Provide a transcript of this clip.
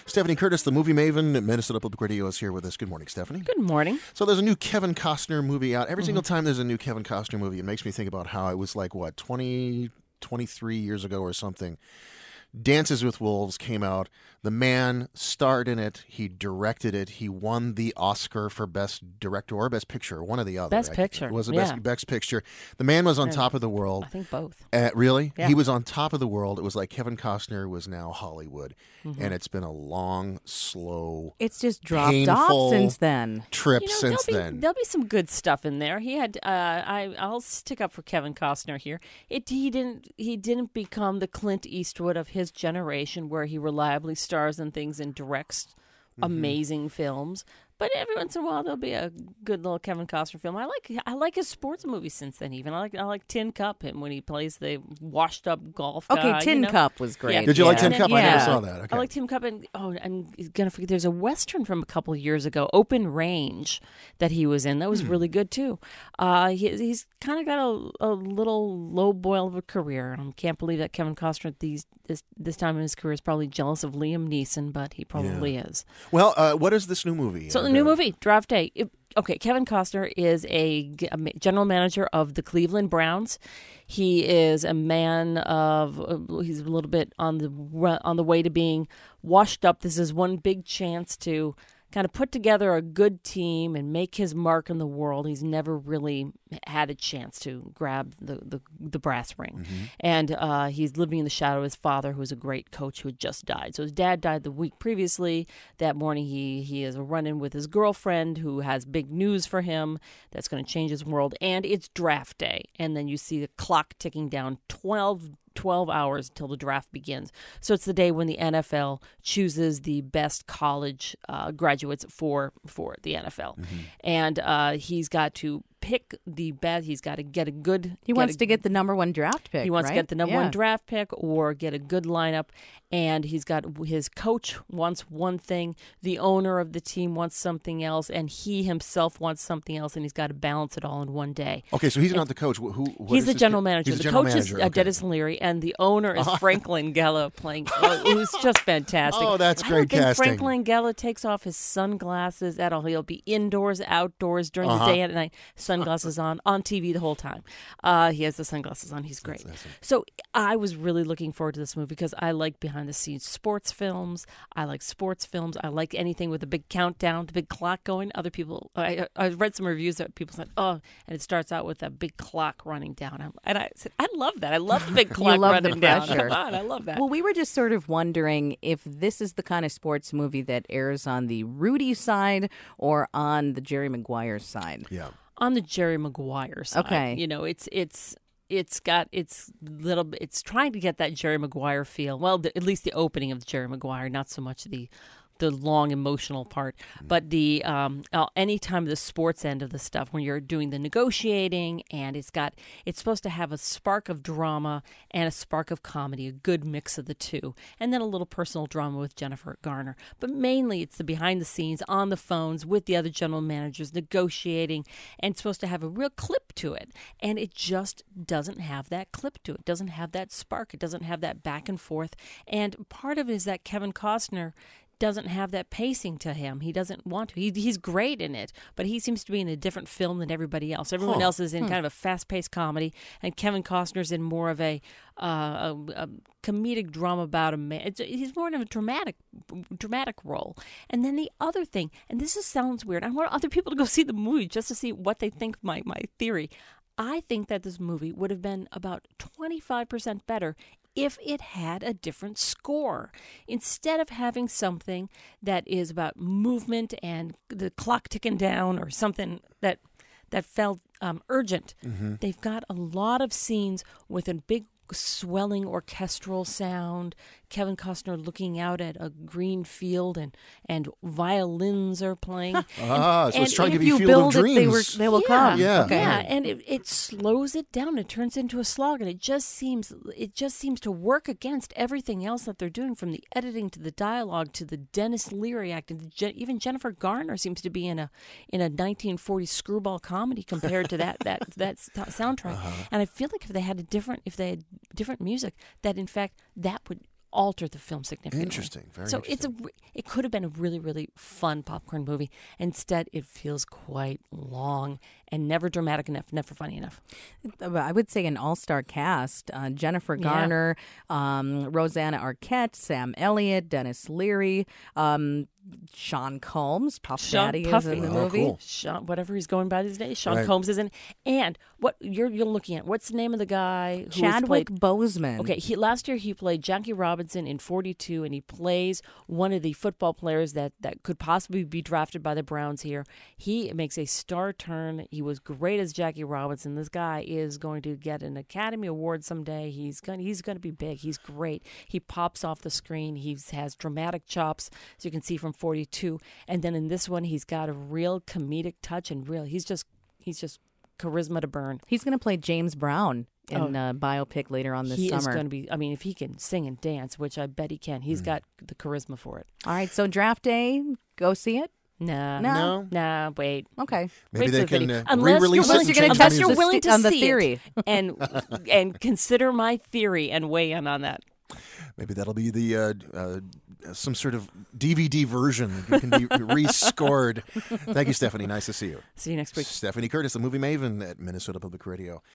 Stephanie Curtis, the movie maven at Minnesota Public Radio, is here with us. Good morning, Stephanie. Good morning. So there's a new Kevin Costner movie out. Every single time there's a new Kevin Costner movie, it makes me think about how it was 23 years ago or something. Dances with Wolves came out. The man starred in it. He directed it. He won the Oscar for Best Director or Best Picture, one or the other. Best Picture. It was the best Picture. The man was on top of the world. I think both. Really? Yeah. He was on top of the world. It was like Kevin Costner was now Hollywood. And it's been a long, slow, It's just dropped painful off since then. trip since then. There'll be some good stuff in there. He had. I'll stick up for Kevin Costner here. He didn't become the Clint Eastwood of his generation, where he reliably stars in things and directs amazing films. But every once in a while there'll be a good little Kevin Costner film. I like his sports movies since then. Even I like Tin Cup, him when he plays the washed up golf guy. Okay, Tin Cup was great. Yeah. Did you like Tin Cup? Yeah. I never saw that. Okay. I like Tin Cup, and I'm gonna forget. There's a Western from a couple of years ago, Open Range, that he was in. That was really good too. He's kind of got a little low boil of a career. I can't believe that Kevin Costner this time in his career is probably jealous of Liam Neeson, but he probably is. Well, what is this new movie? So the new movie, Draft Day. Kevin Costner is a general manager of the Cleveland Browns. He is a man of. He's a little bit on the way to being washed up. This is one big chance to kind of put together a good team and make his mark in the world. He's never really had a chance to grab the brass ring. And he's living in the shadow of his father, who was a great coach who had just died. So his dad died the week previously. That morning he has a run-in with his girlfriend, who has big news for him that's going to change his world. And it's draft day. And then you see the clock ticking down 12 hours until the draft begins. So it's the day when the NFL chooses the best college graduates for the NFL. And he's got to pick the best. He's got to get a good. He wants to get the number one draft pick. He wants right? to get the number one draft pick or get a good lineup. And he's got his coach wants one thing, the owner of the team wants something else, and he himself wants something else, and he's got to balance it all in one day. Okay, so he's not the coach. He's the general manager. He's the general coach manager. is Dennis Leary, and the owner is Franklin Gella playing. Who's just fantastic. Oh, that's great I don't think casting. Franklin Gella takes off his sunglasses at all. He'll be indoors, outdoors during the day and at night. Sunglasses on TV the whole time. He has the sunglasses on. He's great. So I was really looking forward to this movie because I like behind-the-scenes sports films. I like sports films. I like anything with a big countdown, the big clock going. Other people, I read some reviews that people said, oh, and it starts out with a big clock running down. And I said, I love that. I love the big clock running down. Come on, I love that. Well, we were just sort of wondering if this is the kind of sports movie that airs on the Rudy side or on the Jerry Maguire side. Yeah. On the Jerry Maguire side. Okay. You know, it's trying to get that Jerry Maguire feel. Well, at least the opening of Jerry Maguire, not so much the long emotional part, but the any time the sports end of the stuff when you're doing the negotiating, and it's supposed to have a spark of drama and a spark of comedy, a good mix of the two, and then a little personal drama with Jennifer Garner. But mainly it's the behind the scenes on the phones with the other general managers negotiating, and it's supposed to have a real clip to it, and it just doesn't have that clip to it. It doesn't have that spark. It doesn't have that back and forth. And part of it is that Kevin Costner doesn't have that pacing to him. He doesn't want to. He's great in it, but he seems to be in a different film than everybody else. Everyone else is in kind of a fast-paced comedy, and Kevin Costner's in more of a comedic drama about a man. He's more in a dramatic role. And then the other thing, and this sounds weird, I want other people to go see the movie just to see what they think of my theory. I think that this movie would have been about 25% better if it had a different score. Instead of having something that is about movement and the clock ticking down or something that felt urgent, they've got a lot of scenes with a big swelling orchestral sound, Kevin Costner looking out at a green field, and violins are playing. So it's trying to if be you Field build of it, Dreams. they will come. Yeah. Okay. Yeah, and it slows it down. It turns into a slog, and it just seems to work against everything else that they're doing, from the editing to the dialogue to the Dennis Leary acting. Even Jennifer Garner seems to be in a 1940s screwball comedy compared to that soundtrack. And I feel like if they had different music, that in fact that would alter the film significantly. Interesting. Very So interesting. it could have been a really, really fun popcorn movie. Instead, it feels quite long and never dramatic enough, never funny enough. I would say an all-star cast: Jennifer Garner, Rosanna Arquette, Sam Elliott, Dennis Leary, Sean Combs, Puff Daddy is in the movie. Cool. Sean, whatever he's going by these days, Sean Right. Combs is in. And what you're looking at? What's the name of the guy who Chadwick played? Boseman. Okay, last year he played Jackie Robinson in 42, and he plays one of the football players that could possibly be drafted by the Browns here. He makes a star turn. He was great as Jackie Robinson. This guy is going to get an Academy Award someday. He's going to be big. He's great. He pops off the screen. He has dramatic chops, as you can see from 42. And then in this one, he's got a real comedic touch and he's just charisma to burn. He's going to play James Brown in a biopic later on this He summer. is going to be, I mean, if he can sing and dance, which I bet he can, he's got the charisma for it. All right, so draft day, go see it. Nah. No? Nah, wait. Okay. Maybe Wait they for the can video. Unless re-release you're it willing- and you're gonna change test the you're music. willing to on the see theory. it and consider my theory and weigh in on that. Maybe that'll be the some sort of DVD version that can be rescored. Thank you, Stephanie. Nice to see you. See you next week. Stephanie Curtis, the movie maven at Minnesota Public Radio.